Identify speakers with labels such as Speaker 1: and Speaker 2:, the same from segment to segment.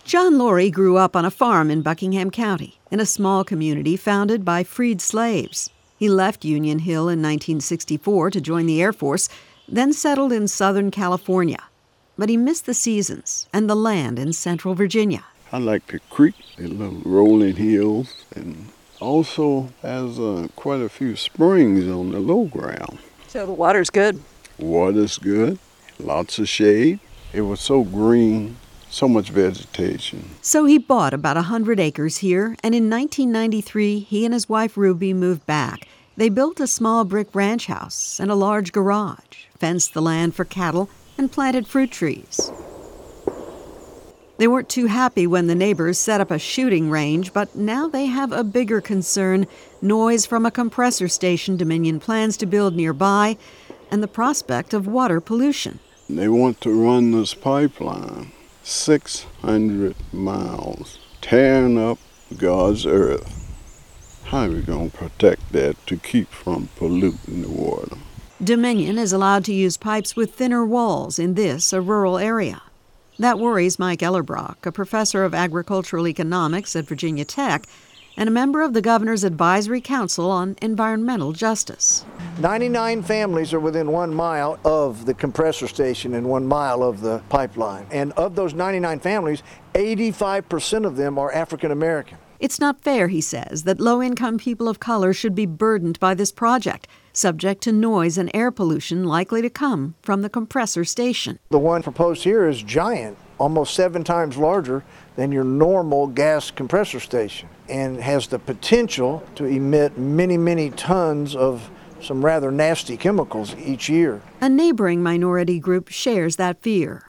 Speaker 1: John Laurie grew up on a farm in Buckingham County, in a small community founded by freed slaves. He left Union Hill in 1964 to join the Air Force, then settled in Southern California. But he missed the seasons and the land in Central Virginia.
Speaker 2: I like the creek, the little rolling hills, and also has quite a few springs on the low ground.
Speaker 3: So the water's good.
Speaker 2: Water's good, lots of shade. It was so green, so much vegetation.
Speaker 1: So he bought about 100 acres here, and in 1993, he and his wife Ruby moved back. They built a small brick ranch house and a large garage, fenced the land for cattle, and planted fruit trees. They weren't too happy when the neighbors set up a shooting range, but now they have a bigger concern: noise from a compressor station Dominion plans to build nearby, and the prospect of water pollution.
Speaker 2: They want to run this pipeline 600 miles, tearing up God's earth. How are we going to protect that to keep from polluting the water?
Speaker 1: Dominion is allowed to use pipes with thinner walls in this, a rural area. That worries Mike Ellerbrock, a professor of agricultural economics at Virginia Tech and a member of the governor's advisory council on environmental justice.
Speaker 4: 99 families are within 1 mile of the compressor station and 1 mile of the pipeline. And of those 99 families, 85% of them are African American.
Speaker 1: It's not fair, he says, that low-income people of color should be burdened by this project, subject to noise and air pollution likely to come from the compressor station.
Speaker 4: The one proposed here is giant, almost 7 times larger than your normal gas compressor station, and has the potential to emit many, many tons of some rather nasty chemicals each year.
Speaker 1: A neighboring minority group shares that fear.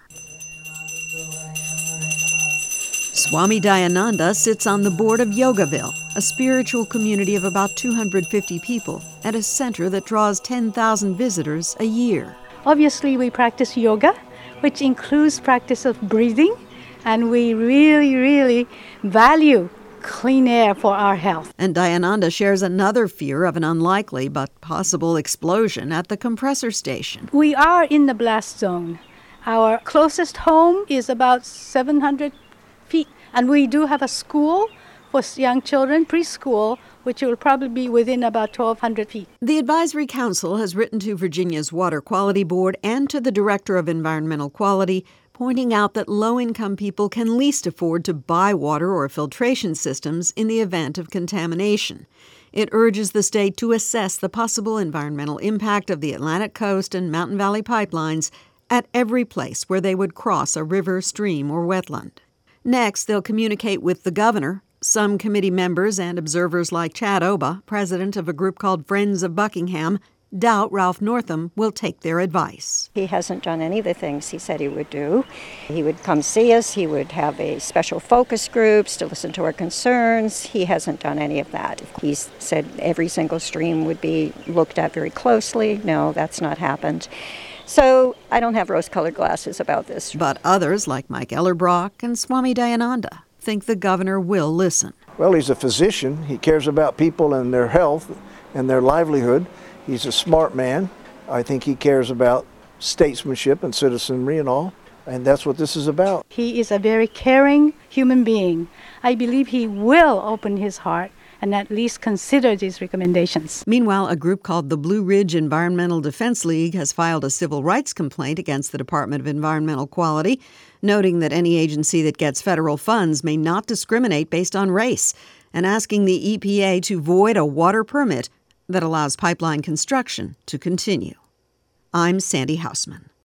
Speaker 1: Swami Dayananda sits on the board of Yogaville, a spiritual community of about 250 people at a center that draws 10,000 visitors a year.
Speaker 5: Obviously, we practice yoga, which includes practice of breathing, and we really, really value clean air for our health.
Speaker 1: And Dayananda shares another fear of an unlikely but possible explosion at the compressor station.
Speaker 5: We are in the blast zone. Our closest home is about 700 feet, and we do have a school for young children, preschool, which will probably be within about 1,200 feet.
Speaker 1: The Advisory Council has written to Virginia's Water Quality Board and to the Director of Environmental Quality, pointing out that low-income people can least afford to buy water or filtration systems in the event of contamination. It urges the state to assess the possible environmental impact of the Atlantic Coast and Mountain Valley pipelines at every place where they would cross a river, stream, or wetland. Next, they'll communicate with the governor. Some committee members and observers like Chad Oba, president of a group called Friends of Buckingham, doubt Ralph Northam will take their advice.
Speaker 6: He hasn't done any of the things he said he would do. He would come see us. He would have a special focus groups to listen to our concerns. He hasn't done any of that. He said every single stream would be looked at very closely. No, that's not happened. So I don't have rose-colored glasses about this.
Speaker 1: But others, like Mike Ellerbrock and Swami Dayananda, think the governor will listen.
Speaker 4: Well, he's a physician. He cares about people and their health and their livelihood. He's a smart man. I think he cares about statesmanship and citizenry and all, and that's what this is about.
Speaker 5: He is a very caring human being. I believe he will open his heart and at least consider these recommendations.
Speaker 1: Meanwhile, a group called the Blue Ridge Environmental Defense League has filed a civil rights complaint against the Department of Environmental Quality, noting that any agency that gets federal funds may not discriminate based on race, and asking the EPA to void a water permit that allows pipeline construction to continue. I'm Sandy Hausman.